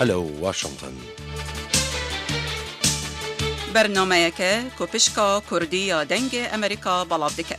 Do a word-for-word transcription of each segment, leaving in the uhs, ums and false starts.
هەلو واشنطن. بەرنامەیەکە کۆپشکا کوردی یا دەنگ ئەمریکا بەڵاو دەکات.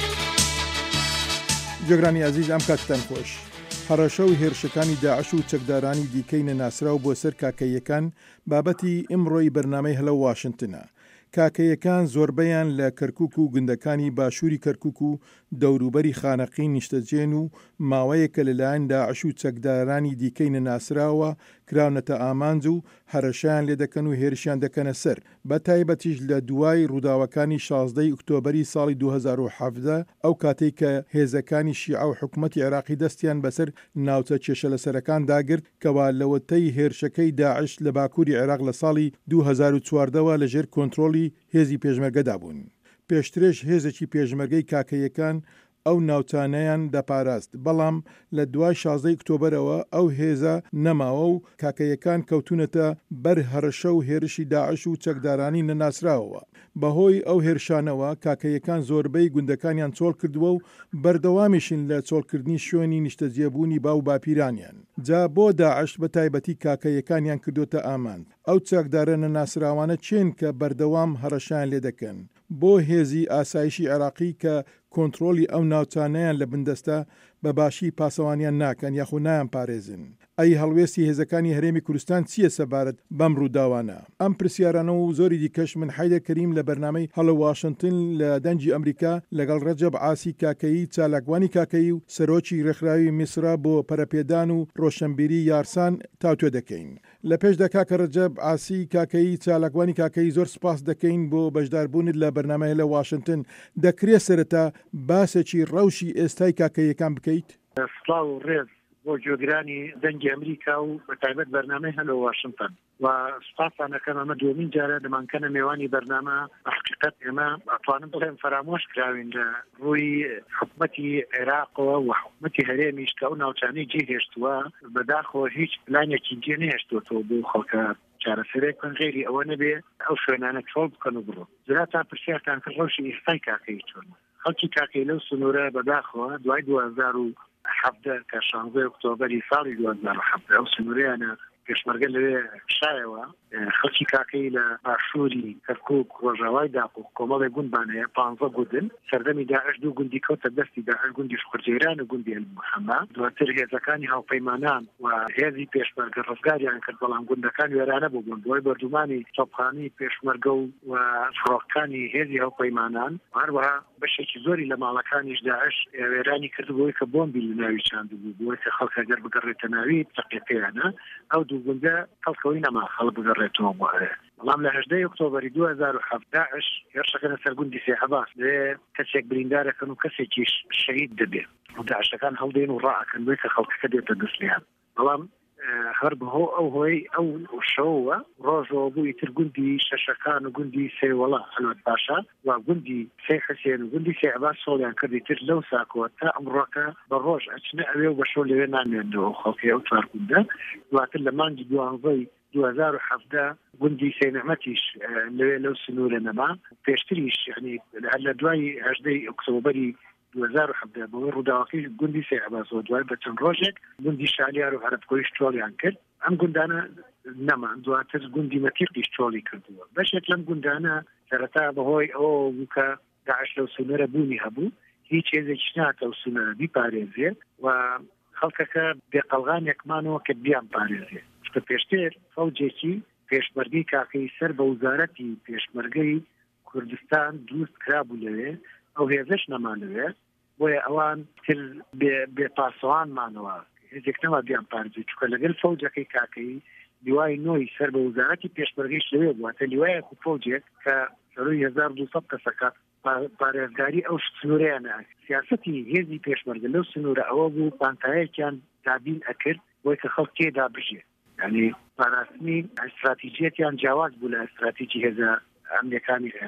جێگرانی عزیز ئەم کاتتان خۆش. هەڕەشە و هێرشەکانی داعش و چەکدارانی دیکەی نەناسراو بۆ سەر کاکەیەکان بابەتی ئمڕۆی بەرنامەی هەلو واشنتنە. کاکەیەکان زۆربەیان لە کەرکووک و گوندەکانی باشووری کەرکووک و دەوروبەری خانەقین نیشتەجێن و ماوەیەکە لەلایەن داعش و چەکدارانی دیکەی نەناسراوە کراونەتە ئامانج و هەرەشیان لێ دەکەن و هێرشیان دەکەنە سەر، بە تایبەتیش لە دوای ڕووداوەکانی شازدەی ئۆکتۆبەری ساڵی دوو هەزار و حەڤدە ئەو کاتێک کە هێزەکانی شیعە و حکومەتی عێراقی دەستیان بەسەر ناوچە کێشە لەسەرەکان داگرت کەوا لەوەتەی هێرشەکەی داعش لە باکووری عێراق لە ساڵی دوو هەزار و چواردەوە لەژێر کۆنتڕۆلی هێزی پێشمەرگەدا بوون. پێشترێش هێزێکی پێشمەرگەی کاکەیەکان ئەو ناوچانەیان دەپاراست، بەڵام لە دوای شازدەی ئۆکتۆبەرەوە ئەو هێزە نەماوە و کاکەیەکان کەوتونەتە بەر هەرشە و هێرشی داعش و چەکدارانی نەناسراوەوە. بەهۆی ئەو هێرشانەوە کاکەیەکان زۆربەی گوندەکانیان چۆڵ کردووە و بەردەوامیشن لە چۆڵکردنی شوێنی نیشتەجێبوونی باو باپیرانیان. جا بۆ داعش بە تایبەتی کاکەیەکانیان کردوتە ئاماند. ئەو چەکدارە نەناسراوانە چێن کە بەردەوام هەڕەشیان لێ دەکەن. بۆ هێزی ئاسایشی عێراقی کە کۆنتڕۆلی ئەو ناوچانەیان لە بندەستە بە باشی پاسەوانیان ناکەن یاخو نایان پارێزن. ئەی هەڵوێستی هێزەکانی هەرێمی کوردستان چییە سەبارەت بەم ڕووداوانە؟ ئەم پرسیارانە و زۆری دیکەش من حەیدەر کەریم لە بەرنامەی هەڵە واشنتن لە دەنجی ئەمریکا لەگەڵ ڕەجەب عاسی کاکەیی چالاکوانی کاکەیی و سەرۆکی ڕێکخراوی میسرا بۆ پەرەپێدان و ڕۆشنبیری یارسان تاوتوێ دەکەین. لە پێشدا کاکە ڕەجەب عاسی کاکەیی چالاکوانی کاکەیی زۆر سپاس دەکەین بۆ بەشداربوونت لە بەرنامەی لە واشنتن. دەکرێت سەرەتا باسێکی ڕەوشی ئێستای کاکەیەکان بکەیت؟ سڵاو و ڕێز بۆ جۆگرانی دەنگی ئەمریکا و بەتایبەت بەرنامەی هەلو واشنتن و سپاسانەکەم ئەمە دومین جارە دەمانکەنە میێوانی بەرنامە حقیقەت ئێمە ئەتوانم بڵێم فرامۆش کراوین لە ڕووی حکومەتی عێراقەوە و حکومەتی هەرێمیش کە ئەو ناوچانەی جێهێشتووە بەداخەوە هیچ پلانێکی جێ نهێشتووەتەوە بۆ خەڵکە چارەسەرێک بکەن غێری ئەوە نەبێ ئەو شوێنانە چۆڵ بکەن و بڕۆ. زراتان پرسیارتان کرد ڕەوشی ئێستای کاکەی چۆنە. خەڵکی کاکەی لەو سنوورە بەداخەوە دوای دوو هەزار و حەڤدە کە شانزدەی ئۆکتۆبەری ساڵی دوو هەزار و حەڤدە ئەو سنوورەیانە پێشمەرگە لەوێ شایەوە خەڵکی کاکەی لە باشووری کەرکووک ڕۆژاوای داق و کۆمەڵی گوندبانەیە پانزە گوندن سەردەمی داعش دوو گوندی کەوتە دەستی داعش گوندی شقرجەیران و گوندی ئەلموحەمە. دواتر هێزەکانی هاوپەیمانان و هێزی پێشمەرگە ڕزگاریان کرد، بەڵام گوندەکان وێرانە بوون. دوای بەردومانی تۆپخانەی پێشمەرگە و فڕۆکەکانی هێزی هاوپەیمانان هەروەها بەشێکی زۆری لە ماڵەکانیش داعش وێرانی کردبووی کە بۆمبی لە ناوی چاندبوو بۆی کە خەڵک ئەگەر بگەڕێتە ناوی تەقیەکەیانە ئەو دوو گوندە خەڵکەوەی نەما خەڵک بگەڕێتەوە بۆ هەیە. بەڵام لە هەژدەی ئۆکتۆبەری دوو هەزار و حەڤد داعش هێرشەکەنە سەر گوندی سێحەباس لێ کەسێک بریندارەکەن و کەسێکیش شەهید دەبێت و داعشەکان هەڵدێن و ڕائەکەن بۆی کە خەڵکەکە دێتە دەستلیان. بەڵام هەر بەهۆ ئەو هۆی ئەو شەوە ڕۆژەوە بووی تر گوندی شەشەکان و گوندی سێوەڵا حەلوەت پاشا و گوندی سێ حسێن و گوندی سێعباس سۆڵیان کردی تر لەو ساکەوە تا ئەمڕۆکە بە ڕۆژ ئەچنە ئەوێ و بە شەو لەوێ نامێنەوە خەڵکی ئەو چوار گوندە. دواتر لە مانگی دوانزەی دوو هەزار و حەڤدە گوندی سێنەحمەتیش لەوێ لەو سنوورە نەما. پێشتریش یعنی لە دوای هەژدەی ئۆکتۆبەری دوو هەزار و حەڤدە بەوەی ڕووداوەکەی گوندی سێعباسەوە دوای بە چەند ڕۆژێک گوندی شالیار و هەرەبکۆیش چۆڵیان کرد. ئەم گوندانە نەما دواتر گوندی مەتیقیش چۆڵی کردووە. بەشێک لەم گوندانە سەرەتا بەهۆی ئەوە بوو کە داعش لەو سنوورە بوونی هەبوو هیچ هێزێکی ناتە ئەو سنوورە بیپارێزێت و خەڵکەکە بێقەڵغانێکمانەوە کە بیان پارێزێت. پێشتر فەوجێکی پێشمەرگەی کاکەی سەر بە وزارەتی پێشمەرگەی کوردستان دروست کرابوو لەوێ ئەو هێزش نەمانەوێ بۆیە ئەوان تر بێ پاسەوانمانەوە هێزێک نەما بیان پارێزێت چونکە لەگەڵ فەوجەکەی کاکەی لیوای نۆی سەر بە وزارەتی پێشمەرگەیش لەوێ بوواتە لیوایەک و فەوجێک کە سەروی هەزار و دووسەد کەسەکە پارێزگاری ئەو سنوورەیانە. سیاسەتی هێزی پێشمەرگە لەو سنوورە ئەوە بوو پانتایەکیان دابین ئەکرد بۆی کە خەڵک تێدا بژێت. یعنی پاراستنی استراتیجیەتیان جیاواز بوو لە استراتیجی هێزە ئەمریکانی عێراق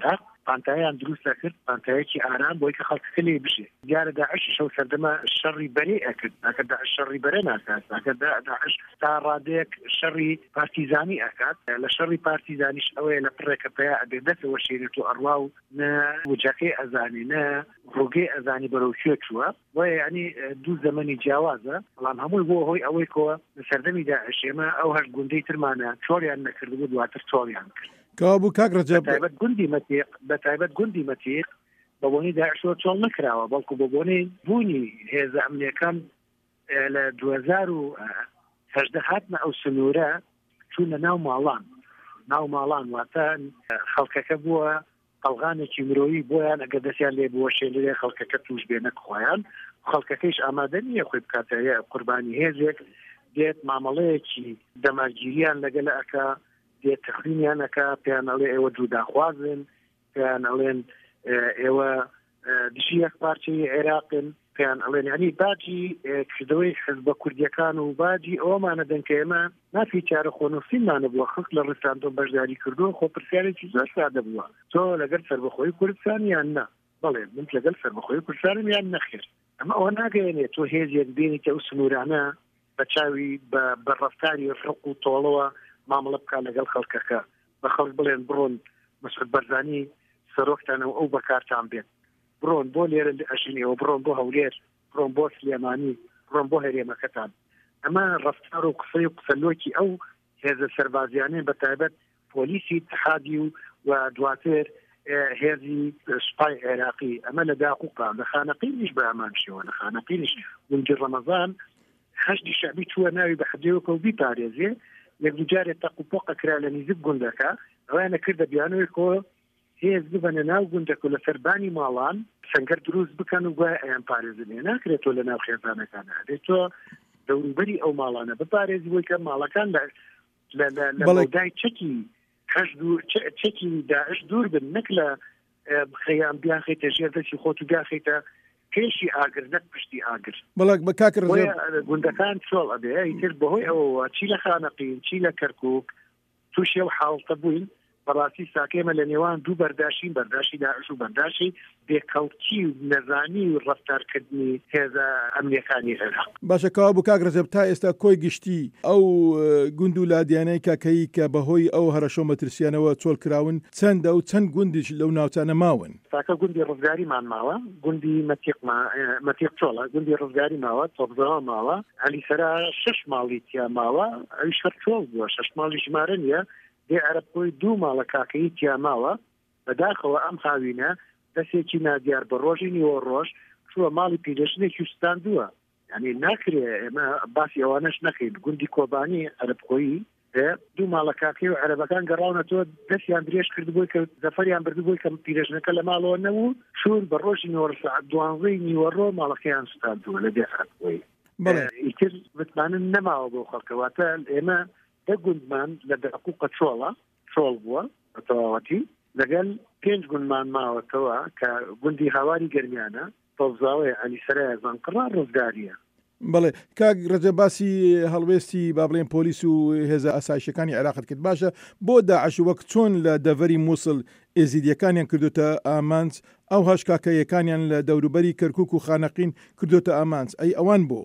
پانتایان دروست کرد پانتایەکی ئارام بۆی کە خەڵکەکە لێ بژێ دیارە داعش شەو سەردەما شەڕی بەرێ ئەکرد ئەکە داعش شەڕی بەرە ناکات ئەکە داعش تا ڕادەیەک شەڕی پارتیزانی ئەکات لە شەڕی پارتیزانیش ئەوەیە لە پڕێکە پیا ئەبێ دەستەوە شێنێت و ئەڕوا و نە وجەکەی ئەزانی نە ڕۆگەی ئەزانی بەرەو کوێ چووە وایە ینی دوو زەمەنی جیاوازە بەڵام هەمووی بۆ هۆی ئەوەی کۆ لە سەردەمی داعش ئێمە ئەو هەر گوندەی ترمانە چۆریان نەکردبوو دواتر چۆریان کرد کابوو کاک ڕەجەب بەتایبەت گوندی مەتیق بەتایبەت گوندی مەتیق بە بۆنی داعشەوە چۆڵ نەکراوە بەڵکو بە بۆنی بوونی هێزە ئەمنیەکان لە دوو هەزار و هەژدە هاتنە ئەو سنوورە چوونە ناو ماڵان ناو ماڵان واتە خەڵکەکە بووە قەڵغانێکی مرۆیی بۆیان ئەگە دەستیان لێ بووە شێلێ خەڵکەکە توش بێنە خۆیان خەڵکەکەیش ئامادە نییە خۆی بکاتەیە قوربانی هێزێک دێت مامەڵەیەکی دەماگیریان لەگەل ئەکا دێت تەخمینیانەکە پێیان ئەڵێ ئێوە دووداخوازن پێیان ئەڵێن ئێوە دژی یەک پارچەی عێراقن پێیان ئەڵێن ینی باجی کردەوەی حزبە کوردیەکان و باجی ئەومانە دەنکە ئێمە نافی چارە خۆنووسینمانە بووە خەڵک لە ڕستاندۆ بەشداری کردووە خۆ پرسیارێکی زۆر سادە بووە تۆ لەگەر سەربەخۆی کوردستان یان نا بەڵێ من لەگەر سەربەخۆی کوردستانم یان نەخێر ئەمە ئەوە ناگەێنێت تۆ هێزیەک بینیتە ئەو سنوورانە بە چاوی بە ڕەفتاری ڕق و تۆڵەوە مامەڵە بکە لەگەڵ خەڵکەکە بە خەڵک بڵێن بڕۆن مەسعود بەرزانی سەرۆکتانەوە ئەو بەکارتان بێت بڕۆن بۆ لێرە ئەژینەوە بڕۆن بۆ هەولێر بڕۆن بۆ سلێمانی بڕۆن بۆ هەرێمەکەتان ئەمە ڕەفتار و قسەی و قسەلۆکی ئەو هێزە سەربازیانەی بەتایبەت پۆلیسی اتحادی و و دواتر هێزی سوپای عێراقی ئەمە لە داقوقا لە خانەقینیش بە ئەمان شێوە لە خانەقینیش گونجی ڕەمەزان هەشتی شەعبی چووە ناوی بە حەدێوەکە و بیپارێزێ یەک دوجارێت تەقوپۆقە کرا لە نزیک گوندەکە ئەویانە کردە بیانەوەی کۆ هێز ببەنە ناو گوندەکە لە سەربانی ماڵان سەنگەر دروست بکەن و گوای ئەیان پارێزنێ ناکرێتەوە لە ناو خێزانەکانە دێت تۆ دەوروبەری ئەو ماڵانە بپارێزی بۆی کە ماڵەکان لە مەودای چەکی هەش چەکی داعش دوور بن نەک لە خەیان بیاخیتە ژێر دەستی خۆت و بیاخیتە کێشی ئاگر نەک پشتی ئاگر بەڵک بە کاک ڕەجەب گوندەکان چۆڵ ئەبێ ئیتر بەهۆی ئەوەوە چی لە خانەقین چی لە کەرکووک تووشی ئەو حاڵتە بووین بەڕاستی ساکێمە لە نێوان دوو بەرداشین بەرداشی داعش و بەرداشی بێکەوتی و نەزانی و ڕەفتارکردنی هێزە ئەمنیەکانی عێراق باشە کابوو کاک ڕەجەب تا ئێستا کۆی گشتی ئەو گوند و لادیانەی کاکەیی کە بەهۆی ئەو هەرەشۆ مەترسیانەوە چۆڵ کراون چەندە و چەند گوندیش لەو ناوچانە ماون ساکە گوندی ڕزگاریمان ماوە گوندی مەتیق چۆڵە گوندی ڕزگاری ماوە تۆبزەوە ماوە ئەلیسەرا شش ماڵی تیا ماوە ئەویش هەر چۆڵ بووە شش ماڵی ژمارە نیە دێ عەرەبکۆی دوو ماڵە کاکەیی تیا ماوە بەداخەوە ئەم خاوینە دەستێکی نادیار بە ڕۆژی نیوە ڕۆژ چووە ماڵی پیرەژنێکی ستاندووە یعنی ناکرێ ئێمە باسی ئەوانەش نەکەین گوندی کۆبانی عەرەبکۆیی دوو ماڵە کاکەی و عەرەبەکان گەڕاونەتەوە دەستیان درێژ کردبووی کە زەفەریان بردبووی کە پیرەژنەکە لە ماڵەوە نەبوو چوون بە ڕۆژی نیوە سەعات دوانزەی نیوەڕۆ ماڵەکەیان ستاندووە لە دێ عەرەبکۆیی ئیتر متمانن نەماوە بۆ خەڵکەواتە ئێمە دە گوندمان لە دەقوقە چۆڵە چۆڵ بووە بە تەواوەتی لەگەل پێنج گوندمان ماوەتەوە کە گوندی هاواری گەرمیانە تۆبزاوەیە ئەلیسەرای زانقڕا ڕزگاریە بەڵێ کاک ڕەجەب باسی هەڵوێستی با بڵێن پۆلیس و هێزە ئاسایشەکانی عێراقت کرد باشە بۆ داعش وەک چۆن لە دەڤەری مووسڵ ئێزیدیەکانیان کردوتە ئامانج ئەو هەش کاکەیەکانیان لە دەوروبەری کەرکووک و خانەقین کردوتە ئامانج ئەی ئەوان بۆ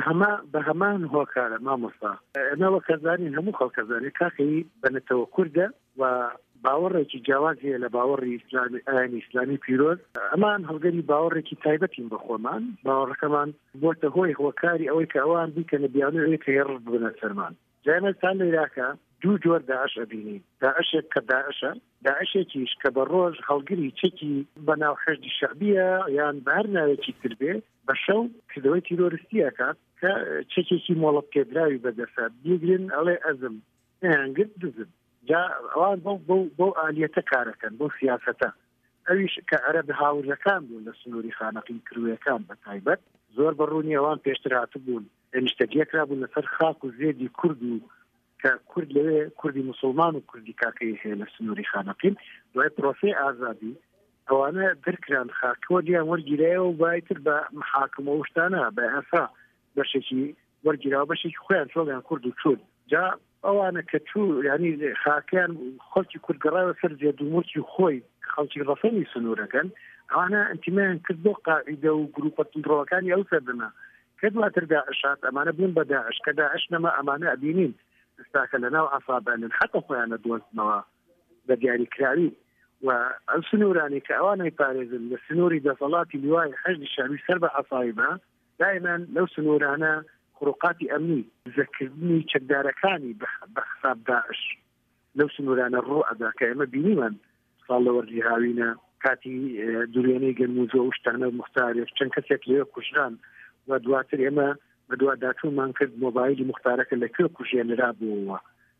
بە هەمان هۆکارە مامۆستا ئەمەوە کەزانین هەموو خەڵکەزانێ کاکەی بنێتەوە کووردە و باوەڕێکی جیاوازیە لە باوەڕی ئاینی ئیسلامی پیرۆز ئەمان هەڵگەری باوەڕێکی تایبەتین بە خۆمان باوەڕەکەمان بۆتە هۆی هۆکاری ئەوەی کە ئەوان بیکەنە بیانەوەی کە هێڕ ببنە سەرمان جایمەتان لە عێراقا دوو جۆر داعش ئەبینین داعشێک کە داعشە داعشێکیش کە بە ڕۆژ هەڵگری چەکی بەناو حەشدی شەعبیە یان بە هەر ناوێکی تر بێ بە شەو کردەوەی تیرۆریستی ئەکات کە چەکێکی مۆڵەت پێدراوی بەدەسات بیگرن ئەڵێ ئەزم ئەنگرت دزم جا ئەوان بۆ ئالیەتە کارەکەن بۆ سیاسەتە ئەویش کە عەرەب هاوڕەکان بوون لە سنووری خانەقین کرویەکان بە تایبەت زۆر بەڕوونی ئەوان پێشتر هاتبوون ئەنیشتەگیەکرا بوون لەسەر خاک و زێدی کورد و کە کورد لەوێ کوردی مسلمان و کوردی کاکەی هەیە لە سنووری خانەقین دوای پرۆسەی ئازادی ئەوانە دەرکران خاکەوە دیان وەرگیرایەوە و بایتر بە محاکمە وشتانە بە ئەسا بەشێکی وەرگیراوە بەشێکی خۆیان چۆڵیان کورد و چون جا ئەوانە کە چوو ینی خاکیان خەڵکی کورتگەڕاوە سەر جێدومۆکی خۆی خەڵکی ڕەسەنی سنوورەکەن ئەوانە ئەنتیمیان کرد بۆ قاعیدە و گروپە تندڕەوەکانی ئەو سەردنا کە دواتر داعشات ئەمانە بوون بە داعش کە داعش نەما ئەمانە ئەبینین ئێستاکە لەناو عەسابانن حەتا خۆیانە دۆستنەوە بە دیاریکراوی و ئەو سنوورانی کە ئەوانەی پارێزن لە سنووری دەسەڵاتی لیوای حەشدی شاوی سەر بە عەسایبە دائما لەو سنوورانە خروقاتی ئەمنی زەکردنی چەکدارەکانی بە حساب داعش لەو سنوورانە ڕۆ ئەدا کە ئێمە بینیمان ساڵ لەوەرزی هاوینە کاتی دوورێنەی گەنموزۆ و شتانە مختارێک چەند کەسێک لێ کوژران و دواتر ئێمە بە دوا داچوومان کرد مۆبایلی مختارەکە لەکوێ کوژێنرا بووەوە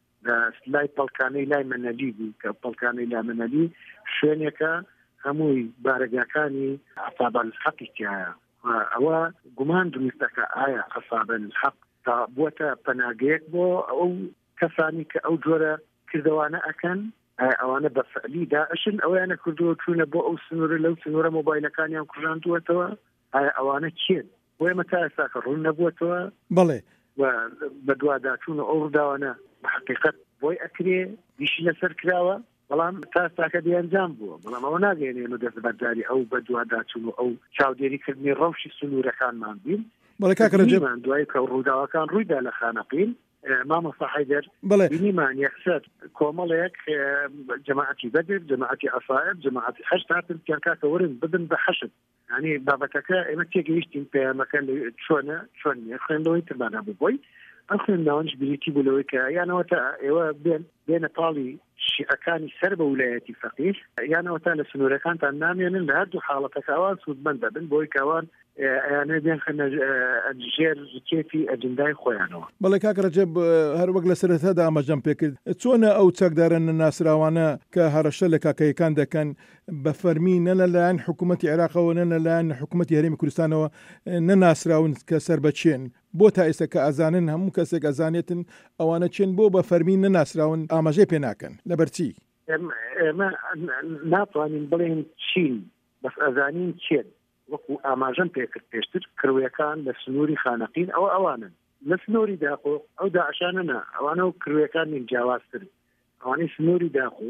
لای پەڵکانەی لای مەنەلی بوو کە پەڵکانەی لا مەنەلی شوێنێکە هەمووی بارەگاکانی عەسابان حەقی تایە ئەوە گومان دروستەکە ئایا عەسابان حەق تا بووەتە پەناگەیەک بۆ ئەو کەسانی کە ئەو جۆرە کردوانە ئەکەن ئەوانە بە فعلی داعشن ئەویانە کردووە چوونە بۆ ئەو سنوورە لەو سنوورە مۆبایلەکانیان کوژاندووەتەوە ئایا ئەوانە چێن بۆ ئێمە تا ئێستاکە ڕوون نەبووەتەوە بەڵێ و بە دوواداچوونە ئەو ڕووداوانە بە حەقیقەت بۆی ئەکرێ دیشی لەسەر کراوە بەڵام تا ئێستاکە دیانجام بووە بەڵام ئەوە ناگەێنێنە دەست بەرداری ئەو بە دوواداچوون و ئەو چاودێریکردنی ڕەوشی سنوورەکانمان بین بەڵێ کاکە ڕەجەب دوای کە ڕووداوەکان ڕوویدا لە خانەقین مامۆستا حەیدەر بینیمان یەکسەر کۆمەڵێک جەماعەتی بەدر جەماعەتی عەسایب جەماعەتی حەشد هاتن پیان کاکە ورن بدن بە حەشد ینی بابەتەکە ئێمە تێگەیشتین پەیامەکە چۆنە چۆن نیە خوێندەوەی ترمانە بووبۆی ئەم خوێندناوەش بریتی بوولەوەی کە یانەوە تا ئێوە بێن بێنە پاڵی شیعەکانی سەر بە ویلایەتی فەقیه یانەوە تا لە سنوورەکانتان نامێنن لە هەردوو حاڵەتەکە ئەوان سوودمەند دەبن بۆی کەوان ئەیانە بێن خەنە ژێر کێفی ئەجندای خۆیانەوە. بەڵێ کاکە ڕەجەب هەر وەک لە سەرەتادا ئاماژەم پێکرد چۆنە ئەو چەکدارە نەناسراوانە کە هەڕەشە لە کاکەیەکان دەکەن بە فەرمی نە لەلایەن حکوومەتی عێراقەوە نە لەلایەن حکوومەتی هەرێمی کوردستانەوە نەناسراون کە سەر بەچێن بۆ تا ئێستا کە ئەزانن هەموو کەسێک ئەزانێتن ئەوانە چێن بۆ بە فەرمی نەناسراون ئاماژەی پێ ناکەن لەبەرچی ئێمە ناتوانین بڵێن چین بەس ئەزانین چێن وەکو ئاماژەم پێکرد پێشتر کروێکان لە سنووری خانەقین ئەو ئەوانن لە سنووری داخۆ ئەو داعشانە ئەوانە و کروێکان جیاوازتر ئەوانەی سنووری داخۆ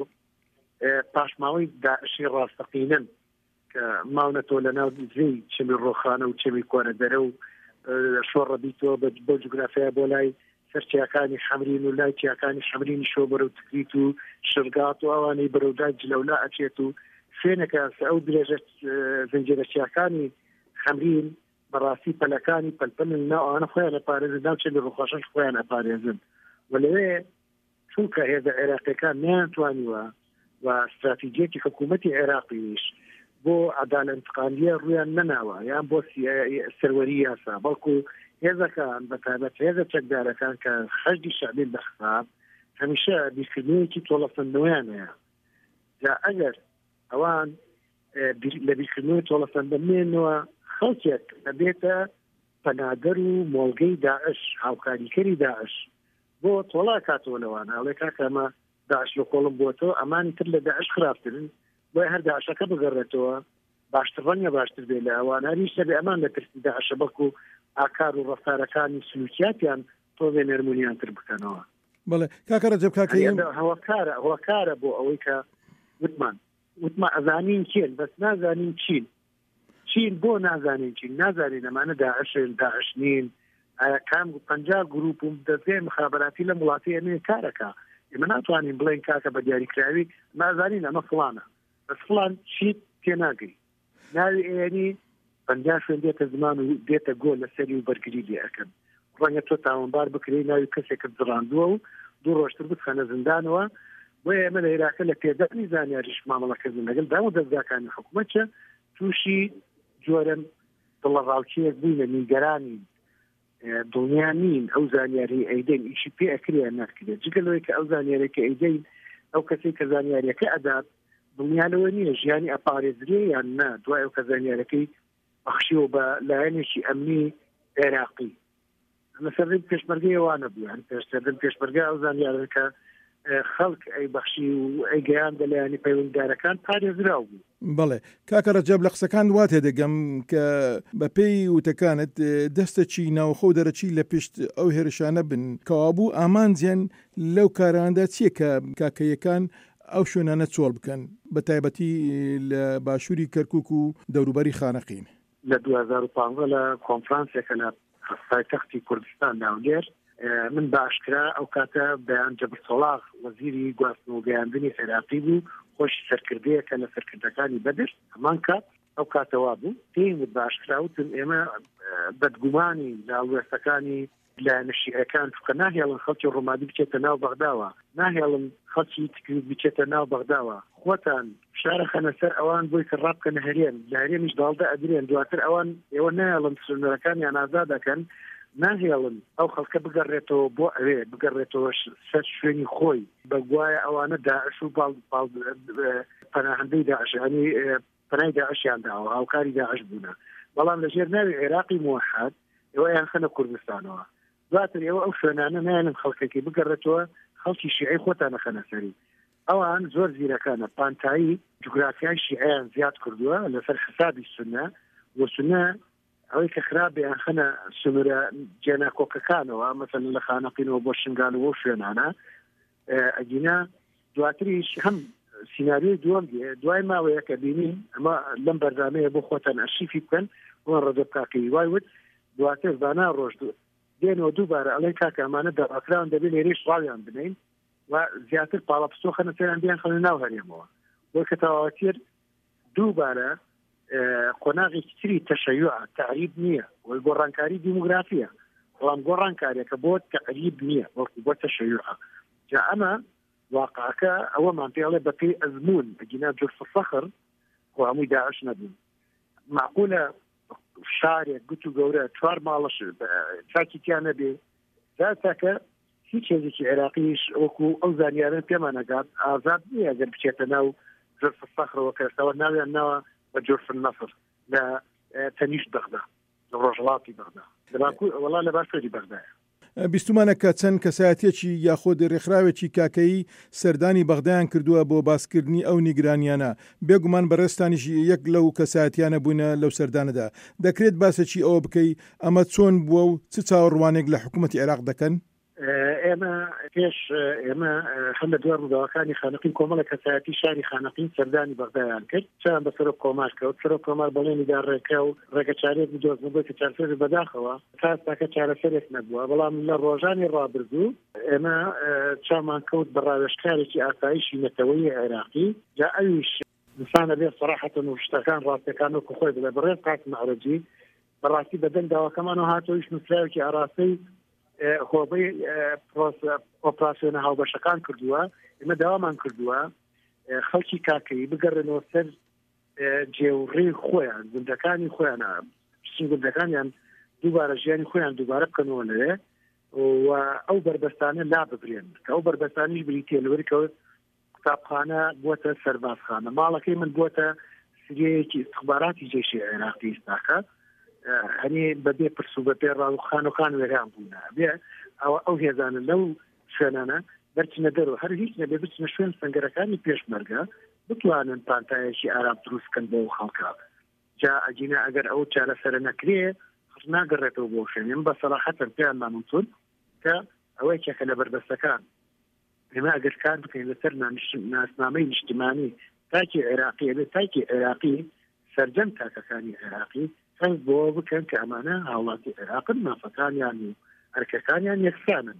پاشماوەی داعشی ڕاستەقینن کە ماونەتۆ لە ناو زەی چمی ڕۆخانە و چمی کۆنە دەرە و شۆڕە بیتەوە بۆ جوگرافیا بۆ لای سەرچیاکانی حەمرین و لای چیاکانی حەمرینی شۆ بەرەو تکریت و شرگات و ئەوانەی بەرەودای جلەولا ئەچێت و شوێنەکە ئەو درێژە زنجێرە چیاکانی حەمرین بەڕاستی پەلەکانی پەلپەلن ناو ئەوانە خۆیان ئەپارێزن ناو چێ لە ڕووخۆشەش خۆیان ئەپارێزن و لەوێ چونکە هێزە عێراقیەکان نەیانتوانیوە و استراتیجیەتی حکوومەتی عێراقیش بۆ عەدالە انتقالیە ڕویان نەناوە یان بۆ سەروەری یاسا بەڵکو هێزەکان بەتابەت هێزە چەکدارەکان کە حەشدی شەعبی بەخساب هەمیشە بیرکردنەوەیەکی تۆڵەسەندنەوەیان هەیە جا ئەگەر ئەوان لە بیرکردنەوەی تۆڵەسەندەمێنەوە خەڵکێک دەبێتە پەنادەر و مۆڵگەی داعش هاوکاریکەری داعش بۆ تۆڵا کاتەوە لەوانە ئەڵێ کاکەمە داعش لە کۆڵم بۆتەوە ئەمانی تر لە داعش خراپترن بۆی هەر داعشەکە بگەڕێتەوە باشتر ڕەنگە باشتر بێ لە ئەوان هەریش دەبێ ئەمان لە ترسی داعشە بەڵکو ئاکار و ڕەفتارەکانی سلوکیاتیان تۆ بێ نەرمونیان تر بکەنەوە. بەڵێ کاکە ڕەجەب کاکەیم هەوەکارە هەوەکارە بۆ ئەوەی کە وتمان وتمان ئەزانین کێن بەس نازانین چین چین بۆ نازانین چین نازانین ئەمانە داعشن داعش نین کام پەنجا گروپ و دەستگای مخابراتی لە وڵاتی ئەمێ کارەکە ئێمە ناتوانین بڵێن کاکە بە دیاریکراوی نازانین ئەمە فڵانە بەس فڵان چیت تێناگەی ناوی ئێنی پەنجا شوێن دێتە زمان و دێتە گۆ لە سەری و بەرگری لێ ئەەکەن ڕەنگە تۆ تاوانبار بکرێ ناوی کەسێکت زڕاندووە و دوو ڕۆژتر بتخەنە زیندانەوە بۆ ئێمە لە عێراقە لە پێدانی زانیاریش مامەڵەکردن لەگەڵ دام و دەستگاکانی حکوومەتە تووشی جۆرە دڵەڕاوچەیەک بووینە نیگەرانی دڵنیا نین ئەو زانیاری ئەیدەین ئیشی پێ ئەکریان ناکرێت جگەلەوەی کە ئەو زانیارێکە ئەیدەین ئەو کەسی کە زانیاریەکە ئەدات دڵنیانەوە نییە ژیانی ئەپارێزرێ یان نا دوای ئەو کە زانیارەکەی بەخشیەوە بە لایەنێکی ئەمنی عێراقی ئەمە سەردەم پێشمەرگەیەوانە بوو هەن پێشتردن پێشمەرگە ئەو زانیارەکە خەڵک ئەی بەخشی و ئەی گەیان دەلایانی پەیوەنددارەکان پارێزراو بوو بەڵێ کاکە ڕەجەب لە قسەکان دوات هێدەگەم کە بە پێی وتەکانت دەستەچی ناوخۆ دەرەچی لە پشت ئەو هێرشانە بن کەوابوو ئامانجیان لەو کاراندا چییە کە کاکەیەکان ئەو شوێنانە چۆڵ بکەن بە تایبەتی لە باشووری کەرکووک و دەوروبەری خانەقین لە دوو هەزار و پانزە لە کۆنفرانسێکە لە پایتەختی کوردستان ناولێر من باشکرا ئەو کاتە بەیان جەبر سۆڵاغ وەزیری گواستن و گەیاندنی عێراقی بوو خۆشی سەرکردەیەکە لە سەرکردەکانی بەدر هەمان کات ئەو کاتەوا بوو پێم باشکراوتم ئێمە بەدگومانی لاوێستەکانی لە نشیعەکان چکە ناهێڵن خەڵکی ڕۆمادی بچێتە ناو بەغداوە ناهێڵن خەڵکی تکویت بچێتە ناو بەغداوە خۆتان شارە خەنە سەر ئەوان بۆی کە ڕابکەنە هەرێن لە هەرێمیش داڵدا ئەدرێن دواتر ئەوان ئێوە نایڵن سنوورەکانیان ئازاد دەکەن ناهێڵن ئەو خەڵکە بگەڕێتەوە بۆ ئەوێ بگەڕێتەوە سەر شوێنی خۆی بەگوایە ئەوانە داعش و پەناهەندەی داعش ینی پەنای داعشیان داوە هاوکاری داعش بوونە بەڵام لەژێر ناوی عێراقی موحد ئێوە یان خەنە کوردستانەوە دواتر ئێوە ئەو شوێنانە نایەنم خەڵکێکی بگەڕێتەوە خەڵکی شیعی خۆتانە خەنە سەری ئەوان زۆر زیرەکانە پانتایی جوگرافیای شیعیان زیاد کردووە لەسەر حسابی سنە و سنە ئەوەی کە خراپیان خەنە سنوورە جێنا کۆکەکانەوە مەسەن لە خانەقینەوە بۆ شنگالەوە و شوێنانە ئەگینا دواتریش هەم سیناریۆی دووەمگێ دوای ماوەیە کە بینین ئەمە لەم بەردامەیە بۆ خۆتان ئەرشیفی بکەن بۆ ڕەدە کاکەی وای وت دواتر بانا ڕۆژ دێنەوە دووبارە ئەڵێن کاکە ئەمانە دەڕاکراون دەبێت لێرەش ڕاویان بنین و زیاتر پاڵەپستۆ خەنە سەریان بیان خەنە ناو هەرێمەوە بۆ کە تەواوەتر دووبارە قۆناغی تری تەشەیوع تعریب نییە وەی گۆڕانکاری دیموگرافیە بەڵام گۆڕانکاریەکە بۆ تەقریب نییە وەکو بۆ تەشەیوع جا ئەمە واقعەکە ئەوەمان پێڵێ بەپێی ئەزمون بەگینا جورف فەخر خۆ هەمووی داعش نەبوون معقولە شارێک گوت و گەورە چوار ماڵەش چاکی تیان نەبێ تاکە هیچ هێزێکی عێراقیش وەکو ئەو زانیارن پێمان نەگات ئازاد نییە ئەگەر بچێتە ناو جورف فەخرەوە کەسەوە ناویان ناوە بە جورف نەفر لە تەنیشت بەغدا لە ڕۆژهەڵاتی بەغدا وەڵا لە باشوێری بەغدایە بیستمانە کە چەند کەسایەتێکی یاخۆ ڕێکخراوێکی کاکەی سەردانی بەغدایان کردووە بۆ باسکردنی ئەو نیگرانیانە بێگومان بەڕێستانیش یەک لەو کەسایەتیانە بوونە لەو سەردانەدا دەکرێت باسەکی ئەوە بکەی ئەمە چۆن بووە و چ چاوەڕوانێک لە حکوومەتی عێراق دەکەن ئێمە پێش ئێمە هەم لە دوای ڕووداوەکانی خانەقین کۆمەڵە کەسایەتی شاری خانەقین سەردانی بەغدایان کرد چیان بەسەر کۆمار کەوت سەر کۆمار بەڵێنی داڕێکە و ڕێگەچارێک بدۆزنەوە کە چارەسەر بەداخەوە تا تاکە چارەسەرێک نەبووە بەڵام لە ڕۆژانی ڕابردوو ئێمە چامان کەوت بە ڕاوێژکارێکی ئاسایشی نەتەوەی عێراقی جا ئەویش انسانە بێ سەراحەتەن و شتەکان ڕاستەکان وەکو خۆی بڵێ بەڕێز قاسم عەرەجی بەڕاستی بەدەنگ داواکەمانەوە هاتەوەیش نووسراوێکی ئاراسەی خۆبەی ئۆپراسیۆنە هاوبەشەکان کردووە ئێمە داوامان کردووە خەڵکی کاکەی بگەڕێنەوە سەر جێوڕێی خۆیان گوندەکانی خۆیانە گوندەکانیان دووبارە ژیانی خۆیان دووبارە بکەنەوە لەوێ و ئەو بربەستانە لا ببرێن کە ئەو بربەستانیش بریتێ لەوەرکەوت قوتابخانە بووەتە سەربازخانە ماڵەکەی من بووەتە سریەیەکی استخباراتی جێشی عێراقی ئێستاکە هەنی بەبێ پرس و بەپێ ڕاوخانەکان وێران بوونە بێ ئەو ئەو هێزانە لەو شوێنانە بەرچنە دەرەوە هەر هیچ نەبێ بچنە شوێن سەنگەرەکانی پێشمەرگە بتوانن پانتایەکی ئارام دروستکەن بۆ خەڵکە جا ئەجینە ئەگەر ئەو چارەسەرە نەکرێ ناگەڕێتەوە بۆ شوێن بە سەراحەتەن پێیان مامنتون کە ئەوەی کێکە لە بەربەستەکان ئێمە ئەگەر کار بکەین لەسەر ناسنامەی نیشتیمانی تاکی عێراقی بێت تاکی عێراقی سەرجەم تاکەکانی عێراقی هەز بۆ بکەن کە ئەمانە هاوڵاتی عێراقن مافەکانیان و هەرکەکانیان یەکسانن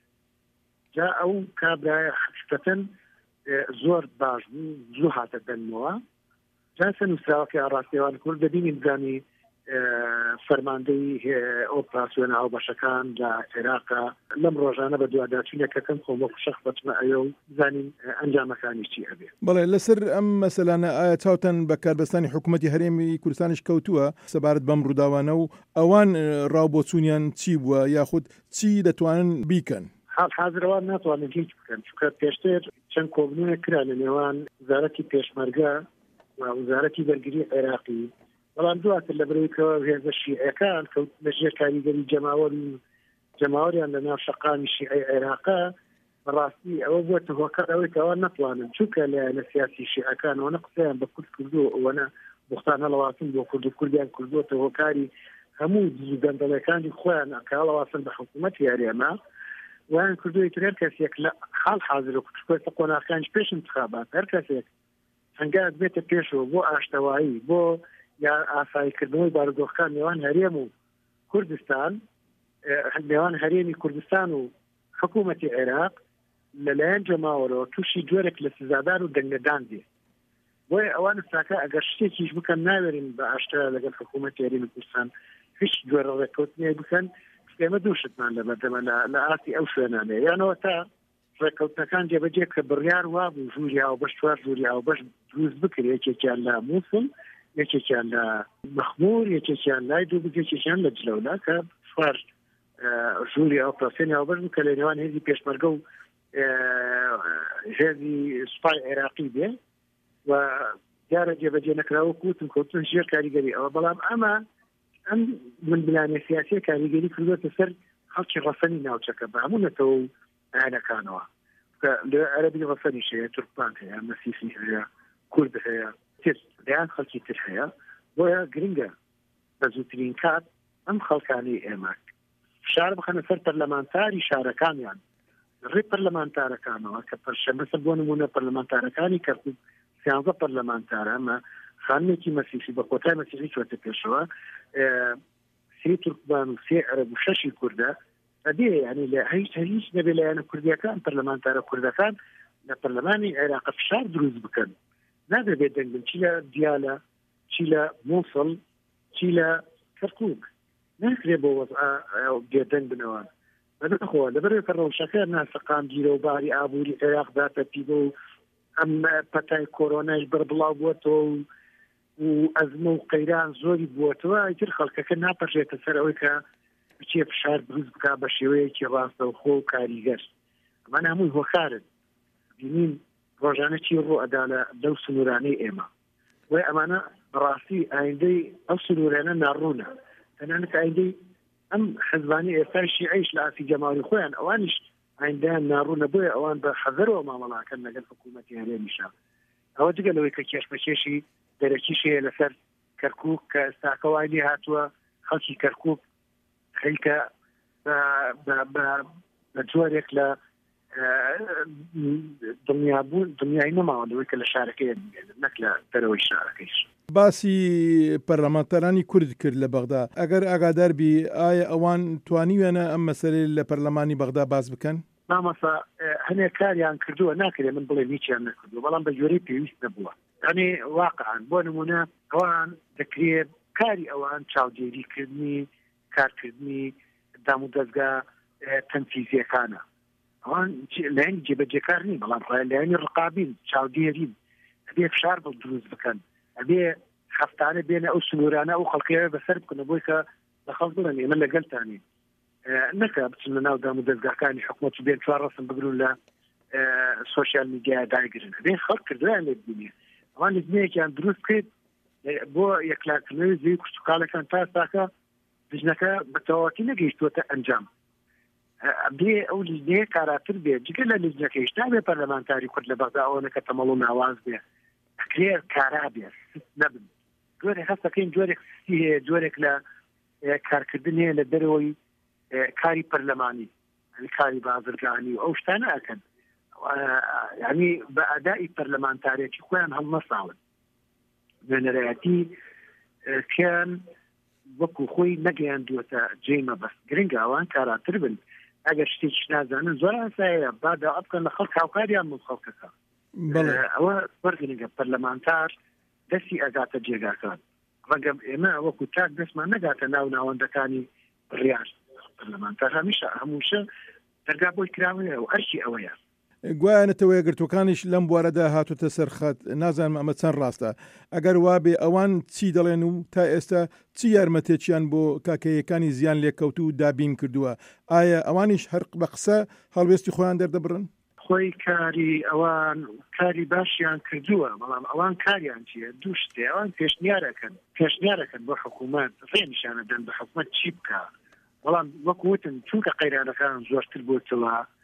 جا ئەو کابرایە حقیقەتەن زۆر باش بوو زوو هاتە دەنمەوە جا سەنووسراوەکە ئاڕاستیێوان کورد دەبینی بزانی فەرماندەی ئۆپراسیۆنە هاوبەشەکان لە عێراقا لەم ڕۆژانە بە دوواداچوونەکەکەم خۆمە شەخ بەچمە ئەوە و بزانین ئەنجامەکانی چی هەبێ بەڵێ لەسەر ئەم مەسەلانە ئایا چاوتەن بە کاربەستانی حکوومەتی هەرێمی کوردستانیش کەوتووە سەبارەت بەم ڕووداوانە و ئەوان ڕاوبۆچوونیان چی بووە یاخود چی دەتوانن بیکەن حال حاضرەوان ناتوانن هیچ بکەن چونکە پێشتر چەند کۆبنەوەک کرا لە نێوان وزارەتی پێشمەرگە و وزارەتی بەرگری عێراقی بەڵام دواتر لە بەرەوەیکەوە هێزە شیعەکان کەوت لەژێر کاریگەری جەماوەر جەماوەریان لە ناو شەقامی شیعەی عێراقا بەڕاستی ئەوە بووە هۆکار ئەوەی کەەوە نەتوانن چونکە لە سیاسی شیعەکانەوە قسەیان بە کورد کردو ئەوەنە بوختانە لەواسن بۆ کورد و کوردیان کردوتە هۆکاری هەموو گەندەڵەکانی خۆیان کاڵەواسن بە حکوومەت یاریێمە ویان کردوی ترێر کەسێک لە حاڵ حاضر و کوچکۆی قۆناغەکانی پێش انتخابات هەر کەسێک هەنگات بێتە پێشەوە بۆ ئاشتەوایی بۆ یا ئاساییکردنەوەی بارودۆخەکان نێوان هەرێم و کوردستان نێوان هەرێمی کوردستان و حکوومەتی عێراق لەلایەن جەماوەرەوە تووشی جۆرێک لە سزادار و دەنگەدان دێ بۆیە ئەوان ساکە ئەگەر شتێکیش بکەن ناوێرین بە ئاشترا لەگەڵ حکوومەتی هەرێمی کوردستان هیچ جۆرە ڕێککەوتنیە بکەن ئێمە دووشتمان لە بەردەمە لە ئاسی ئەو شوێنانێ یانەوە تا ڕێککەوتنەکان جێبەجێ کە بڕیار وابوو ژووری هاو بەش چوار ژووری هاو بەش دروست بکرێت یەکێکیان لە مووسڵ یەکێکیان لە مەخموور یەکێکیان لای دوو بگێکێکیان لە جلەولا کە چوار ژووری ئەو پرۆسێنی هاو بەش بکە لە نێوان هێزی پێشمەرگە و هێزی سوپای عێراقی بێ و دیارە جێبەجێ نەکراوە کوتم کەوتن ژێر کاریگەری ئەوە بەڵام ئەمە ئەم من بلانێ سیاسی کاریگەری کردوتە سەر خەڵکی ڕەسەنی ناوچەکە بە هەموو نەتەوە و ئاینەکانەوە لە عەرەبی ڕەسەنیش هەیە تورکمان هەیە مەسیسی هەیە کورد هەیە تر دەیان خەڵکی تر هەیە بۆیە گرنگە بە زووترین کات ئەم خەڵکانی ئێمە فشار بخەنە سەر پەرلەمانتاری شارەکانیان ڕێ پەرلەمانتارەکانەوە کە پەرشەمەسە بۆ نمونە پەرلەمانتارەکانی کەرکوب سیانزە پەرلەمانتارە ئەمە خانمێکی مەسیسی بە کۆتای مەسیحی چۆتە پێشەوە سێ تورکمان و سێ عەرەب و شەشی کووردە ئەبێ ینی لە هیچ هیچ نەبێ لایەنە کوردیەکان پەرلەمانتارە کوردەکان لە پەرلەمانی عێراق فشار دروست بکەن نابێت دەنگن چی لە دیالە چی لە مووسڵ چی لە کەرکوک ناکرێ بۆ بێدەنگ بنەوە بەدەخۆ لەبەر ڕەوشەکە ناسەقام گیرە و باری ئابووری عێراق داتەپیبە و ئەم پەتای کۆرۆنایش بەربڵاو بووەتەوە و ئەزمە و قەیران زۆری بووەتەوە ئیتر خەڵکەکە ناپەڕێتە سەر ئەوەی کە بچێ فشار دروست بکە بە شێوەیەکی ڕاستەوخۆ و کاریگەر ئەمان هەمووی هۆکارن بینین ڕۆژانە چی ڕۆ ئەدا لەو سنوورانەی ئێمە وی ئەمانە بەڕاستی ئایندەی ئەو سنوورانە ناڕوونە تەنانەت ئایندەی ئەم حەزبانی ئێستای شیعەیش لە ئاسی جەماوەری خۆیان ئەوانیش ئایندەیان ناڕوونە بۆیە ئەوان بە حەزەرەوە مامەڵاکەن لەگەڵ حکوومەتی هەرێمیشە ئەوە جگە لەوەی کە کێشمەکێشی دەرەکیشەیە لەسەر کەرکوک کە ئێستاکەوای لێ هاتووە خەڵکی کەرکوک خەریکە بە جۆرێک لە دنیابوون دنیای نەماوە لەوەی کە لە شارەکەی نەک لە دەرەوەی شارەکەیش باسی پەرلەمانتەرانی کورد کرد لە بەغدا ئەگەر ئاگادار بی ئایا ئەوان توانیوێنە ئەم مەسەلەی لە پەرلەمانی بەغدا باس بکەن مامەسا هەنێک کاریان کردووە ناکرێت من بڵێ هیچیان نەکردووە بەڵام بە جۆرەی پێویست نەبووە یعنی واقعان بۆ نمونە ئەوان دەکرێت کاری ئەوان چاودێریکردنی کارکردنی دام و دەستگا تەنفیزیەکانە ئەوان لایەنی جێبەجێکار نین بەڵام لایەنی ڕقابین چاودێرین ئەبێ فشار بڵ دروست بکەن ئەبێ هەفتانە بێنە ئەو سنوورانە ئەو خەڵکیە بەسەر بکەنە بۆی کە بە خەڵک بڵێن ئێمە لەگەڵتانین نەکە بچن لە ناو دام و دەستگاکانی حکوومەت بێن چوار ڕەسم بگرون لە سۆشیال میدیا داگرن بێ خەڵک کردویان لێ ببینێ ئەوان لزمەیەکیان دروست کرد بۆ یەکلاکردنەوەی زەوی کوچتوکاڵەکان تا ساکە دژنەکە بەتەواوەتی نەگەیشتووەتە ئەنجام بێ ئەو لیزنەیە کاراتر بێ جگە لە لیزنەکەیش نابێ پەرلەمانتاری کورد لە بەغدا ئەوەنەکە تەمەڵ و ناواز بێ ئەکرێ کارا بێ نەبن جۆرێک هەستەکەین جۆرێک ستی هەیە جۆرێک لە کارکردن هەیە لە دەرەوەی کاری پەرلەمانی کاری بازرگانی و ئەو شتانە ئەکەن یعنی بە ئەدای پەرلەمانتارێکی خۆیان هەڵنەساون نوێنەرایەتی کیان وەکو خۆی نەگەیاندووەتە جێمە بەس گرنگە ئەوان کاراتر بن ئەگەر شتێکی نازانن زۆر ئاساییە با داوا بکەن لە خەڵک هاوکاریان بۆ خەڵکەکە ئەوە وەرگرنگە پەرلەمانتار دەستی ئەگاتە جێگاکان ڕەنگە ئێمە وەکو تاک دەستمان نەگاتە ناو ناوەندەکانی بڕیار پەرلەمانتار هەمیشە هەمووشە دەرگا بۆی کراوەیە و ئەرکی ئەوەیە گوایانەتەوە یەکگرتوەکانیش لەم بوارەدا هاتوتە سەرخەت نازانم ئەمە چەند ڕاستە ئەگەر وابێ ئەوان چی دەڵێن و تا ئێستا چی یارمەتێکیان بۆ کاکەیەکانی زیان لێکەوت و دابین کردووە ئایا ئەوانیش هەر بە قسە هەڵوێستی خۆیان دەردەبڕن خۆی کاری ئەوان کاری باشیان کردووە بەڵام ئەوان کاریان چیە دوو شتێ ئەوان پێشنیارەکەن پێشنیارەکەن بۆ حکوومەت ڕێنیشانە دەن بە حکوومەت چی بکە بەڵام وەکوتن چونکە قەیرانەکان زۆرتر بۆتەوە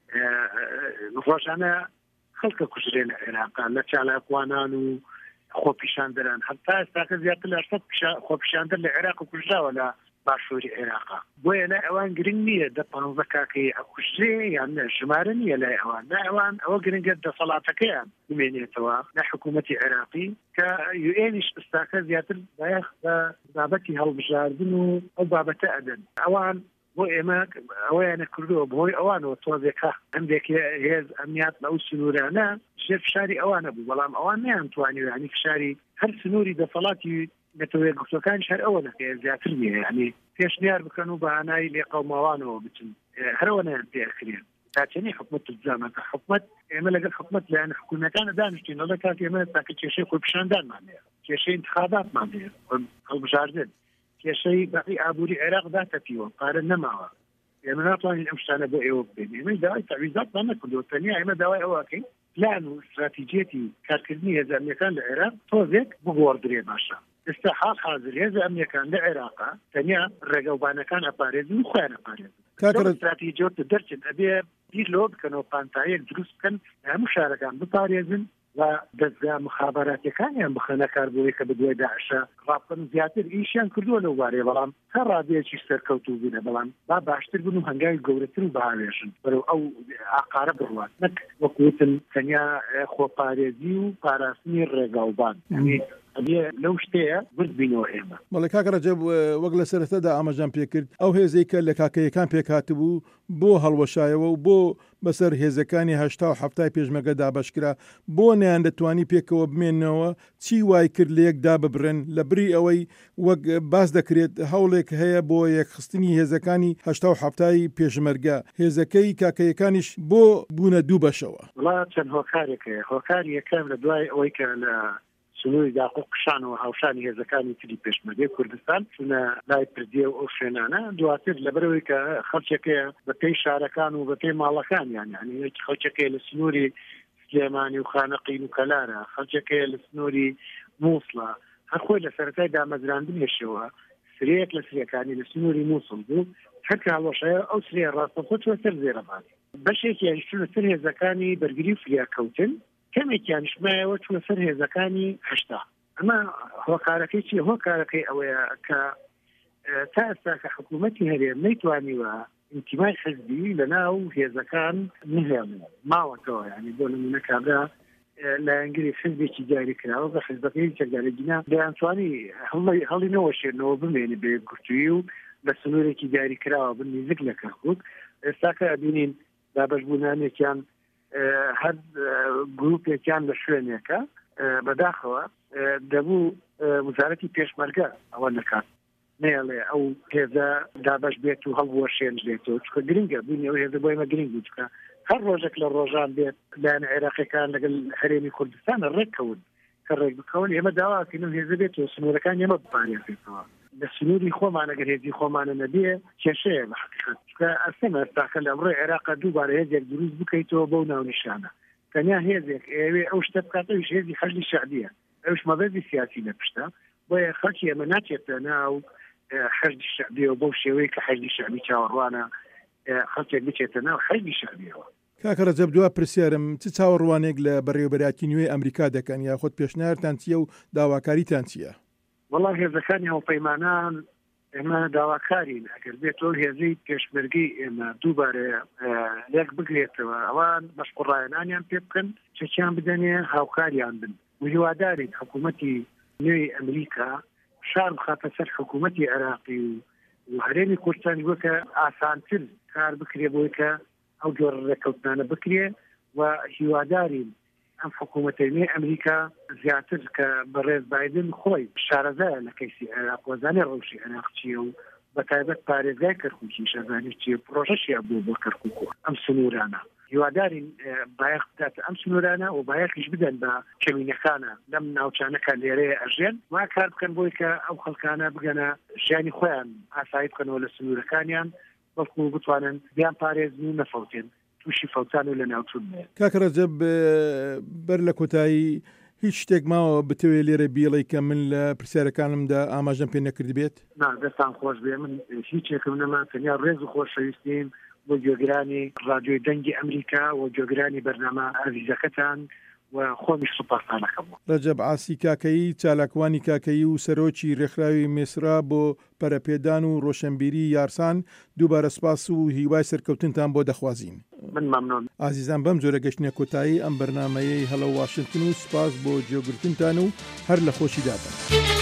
ڕۆژانە خەڵکە کوژرێ لە عێراق لە چالاکوانان و خۆپیشاندەران هەتا ئێستاکە زیاتر لە سەد خۆپیشاندەر لە عێراق کوژراوە لە باشووری عێراقا بۆیە لای ئەوان گرنگ نییە دە پانزە کاکەی ئەکوژرێ یان ژمارە نییە لای ئەوان لای ئەوان ئەوە گرنگە دەسەڵاتەکەیان بمێنێتەوە لە حکوومەتی عێراقی کە یوئێنیش ئێستاکە زیاتر بایەخ بە بابەتی هەڵبژاردن و ئەو بابەتە ئەدەن ئەوان بۆ ئێمە ئەوەیانە کردووە بۆی ئەوانەوە تۆزێکە هەندێک هێز ئەمنیات لە ئەو سنوورانە ژێر فشاری ئەوانە بوو بەڵام ئەوان نەیانتوانیوانی فشاری هەر سنووری دەسەڵاتی نەتەوەیە گفتەکان هەر ئەوە نەکەی زیاتر نییە ینی پێشنیار بکەن و بەهانایی لێ قەوماوانەوە بچن هەرەوە نەیان پێکرێن تاچەنی حکومەت زامەکە حکومەت ئێمە لەگەڵ حکومەت لایەن حکوومەتەکانە دانیشتینەوە کات ئێمە تاکە کێشەی خۆپیشاندانمان هەیە کێشەی انتخاباتمان هەیە هەڵبژاردن کێشەی باقی ئابووری عێراق داتەپیوە پارە نەماوە ئێمە ناتوانین ئەم شتانە بۆ ئێوە بێن ئێمە داوای تەویزاتمان نەکردووە تەنیا ئێمە داوای ئەوەکەین پلان و استراتیجێتی کارکردنی هێزە ئەمنیەکان لە عێراق تۆزێک بگۆڕدرێ باشە ئێستا حاڵ حاضر هێزە ئەمنیەکان لە عێراقا تەنیا ڕێگەوبانەکان ئەپارێزن و خۆیان ئەپارێزن استراتیجیۆت دەرچن ئەبێ بیر لۆ بکەنەوە پانتایەک دروست بکەن هەموو شارەکان بپارێزن و دەستگا مخابراتەکانیان بخەنە کار بۆی کە بدوێ داعشە ڕابکەن زیاتر ئیشیان کردووە لەو وارێ بەڵام هەر ڕادەیەکی سەرکەوتوو بوونە بەڵام با باشتر بن و هەنگاوی گەورەتر و بەهاوێژن بەرەو ئەو ئاقارە بڕوات نەک وەکوتن تەنیا خۆپارێزی و پاراستنی ڕێگاوبان ئەبێ لەو شتەیە بردبینەوە ئێمە بەڵێ کاکە ڕەجەب وەک لە سەرەتادا ئاماژەم پێکرد ئەو هێزەی کە لە کاکەیەکان پێکهاتبوو بۆ هەڵوەشایەوە و بۆ بەسەر هێزەکانی هەشتا و هەفتای پێشمەگە دابەشکرا بۆ نیان دەتوانی پێکەوە بمێنەوە چی وای کرد لە یەکدا ببرن لە بری ئەوەی وەک باس دەکرێت هەوڵێک هەیە بۆ یەکخستنی هێزەکانی هەشتا و هەفتای پێشمەرگە هێزەکەی کاکەیەکانیش بۆ بوونە دوو بەشەوە وڵات چەند هۆکارێکەیە هۆکاری یەکەم لە دوای ئەوەی کە لە سنووری داخۆ قشانەوە هاوشانی هێزەکانی تری پێشمەرگەی کوردستان چونە لای پردیە و ئەو شوێنانە دواتر لەبەرەوەی کە خەڵکێکەیە بە پێی شارەکان و بە پێی ماڵەکانیان یعنی خەڵکێکەیە لە سنووری سلێمانی و خانەقین و کەلارە خەڵکێکەیە لە سنووری مووسڵە هەر خۆی لە سەرەتای دامەزراندنێشەوە سرەیەک لە سرەکانی لە سنووری مووسڵ بوو هەرکە هەڵۆشەیە ئەو سرێ ڕاستەخۆ چوە سەر زێرەبانی بەشێکیان چونە سەر هێزەکانی بەرگری فریاکەوتن کەمێکیان شمایەوە چوە سەر هێزەکانی هەشتا ئەمە هۆکارەکەی چیە هۆکارەکەی ئەوەیە کە تا ئێستا کە حکوومەتی هەرێم نەیتوانیوە ئینتیمای حزبی لە ناو هێزەکان نهێڵن ماوەتەوە ینی بۆ نمونە کابرا لایەنگری حزبێکی دیاری کراوە بە حزبەکەی چەکدارەجینا دەیانتوانی هەڵی نەوەشێنەوە بمێنێ بە گورتووی و بە سنوورێکی دیاری کراوە بن نزیک لە کەرکووک ئێستا کە ئەبینین دابەشبوونانێکیان هەر گروپێکیان لە شوێنێکە بەداخەوە دەبوو وزارەتی پێشمەرگە ئەوە نەکات نێڵێ ئەو هێزە دابش بێت و هەڵوەشێن بێتەوە چکە گرنگە بوونی ئەو هێزە بۆ ئێمە گرنگ بوو چکە هەر ڕۆژێک لە ڕۆژان بێت لایەن عێراقیەکان لەگەڵ هەرێمی کوردستانە ڕێککەون کە ڕێک بکەون ئێمە داواکەین هێزە بێتەوە سنوورەکان ئێمە بپارێزێتەوە لە سنووری خۆمانە گەر هێزی خۆمانە نەبێ کێشەیە بە حقیقەت چکە ئەسەمە ئێستاکە لە ئەمڕۆی عێراقا دووبارە هێزێک دروست بکەیتەوە بەو ناونیشانە تەنیا هێزێک ئێوێ ئەو شتە بکاتەویش هێزی خەرجی شعبیە ئەوش مەبەزی سیاسی لە پشتە بۆیە خەڵکی ئێمە ناچێتە ناو حەرجی شعبیەوە بەو شێوەیە کە حەرجی شعبی چاوەڕوانە خەڵکێک بچێتە ناو حەرجی شعبیەوە کاکە ڕەجەب دووە پرسیارم چ چاوەڕوانێک لە بەڕێوەبەرایەتی نوێی ئەمریکا دەکەن یا خۆت پێشنیارتان چییە و داواکاریتان چییە؟ وەڵا هێزەکانی هەوپەیمانان ئێمە داواکارین ئەگەر بێت ئەو هێزەی پێشمەرگەی ئێمە دووبارە لێک بگرێتەوە ئەوان بەشقوڕایەنانیان پێ بکەن چەکیان بدەنێ هاوکاریان بن و هیوادارین حکوومەتی نوێی ئەمریکا شار بخاتە سەر حکوومەتی عێراقی و هەرێمی کوردستانی وەکە ئاسانتر کار بکرێ بۆی کە ئەو جۆرە ڕێکەوتنانە بکرێ و هیوادارین ئەم حکوومەتەی ئەمریکا زیاتر کە بەڕێز بایدن خۆی شارەزایە لە کەیسی عێراق وەزانێ ڕەوشی عێراق چییە و بەتایبەت پارێزگای کەرکووکی شەزانی چیە پرۆژەشیە بوو بۆ کەرکووک ئەم سنوورانە هیوادارین بایەخ بداتە ئەم سنوورانە و بایەخیش بدەن بە کەمینەکانە لەم ناوچانەکە لێرەیە ئەژێن وا کار بکەن بۆی کە ئەو خەڵکانە بگەنە ژیانی خۆیان ئاسایی بکەنەوە لە سنوورەکانیان بەڵکو بتوانن بیان پارێزن و نەفەوتێن تووشی فەوتان و لە ناوچوون کاکە ڕەجەب بەر لە کۆتایی هیچ شتێک ماوە بتەوێت لێرە بیڵی کە من لە پرسیارەکانمدا ئاماژەم پێ نەکرد بێت؟ نا دەستان خۆش بێ من هیچێکم نەما تەنیا ڕێز و خۆشەویستیم بۆ گوێگرانی ڕادیۆی دەنگی ئەمریکا و گوێگرانی بەرنامە ئەڤیزەکەتان و خۆمی سوپاسانەکەم. ڕەجەب عاسی کاکەیی چالاکوانی کاکەیی و سەرۆکی ڕێکخراوی میسرا بۆ پەرەپێدان و ڕۆشنبیری یارسان دووبارە سپاس و هیوای سەرکەوتنتان بۆ دەخوازین. من مەمنون. ئازیزان بەم جۆرە گەشتنە کۆتایی ئەم بەرنامەیەی هەڵە واشنگتن و سپاس بۆ جێگرتنتان و هەر لە خۆشی دابن.